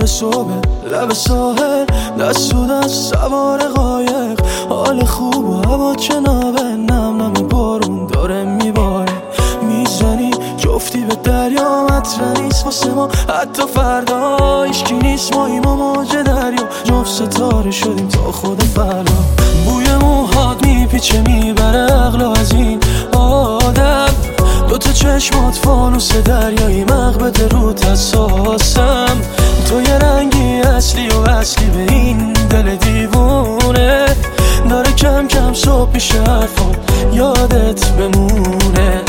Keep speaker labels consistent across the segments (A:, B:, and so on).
A: صبح لب ساحل، دست تو دست سوار قایق، حال خوب و هوا جنابه، نم نم بارون داره میباره، میزنی جفتی به دریا، مطرح نیست واسه ما حتی فردا، هیچکی نیست ماییم و موج دریا، جفت ستاره شدیم تا خود فردا. بوی موهات میپیچه میبره عقلو از این آدم، دوتا چشمات فانوس دریایی، مغبت رود حساسم، تو یه رنگی اصلی و اصلی به این دل دیوونه، داره کم کم صبح میشه حرفا یادت بمونه.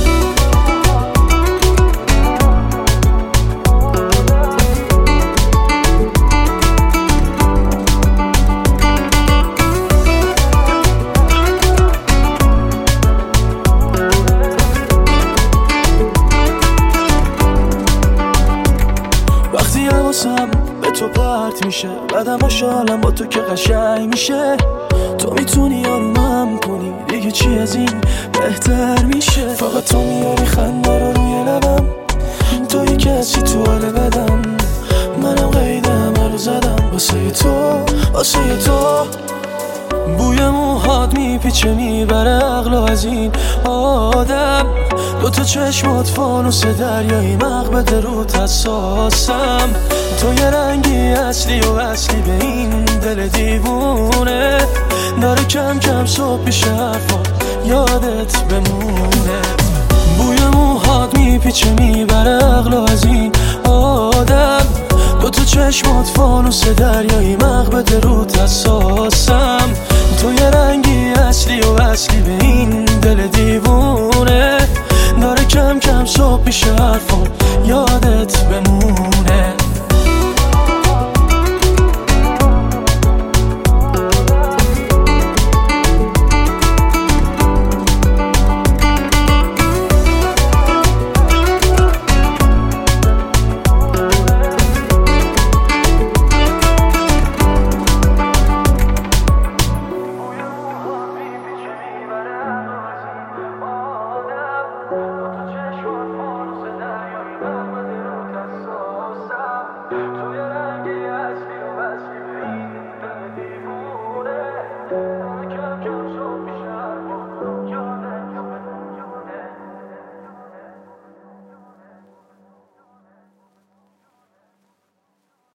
A: وقتی حواسم به تو پرت میشه، بعدم حالم با تو که قشنگ میشه، تو میتونی آرومم کنی، دیگه چی از این بهتر میشه، فقط تو میاری خنده رو روی لبم، توی کسی تو حال بدم، منم قید همه رو زدم واسه تو، واسه تو. بوی موهات میپیچه میبره عقلو از این آدم، دوتا چشمات فانوس دریایی، مغبت رود حساسم، تو یه رنگی اصلی و اصلی به این دل دیوونه، داره کم کم صبح میشه حرفا یادت بمونه. بوی موهات میپیچه میبره عقلو از این آدم، دوتا چشمات فانوس دریایی، مغبت رود حساسم، تو یه رنگی اصلی و اصلی به این دل دیوونه، داره کم کم صبح میشه حرفا یادت بمونه.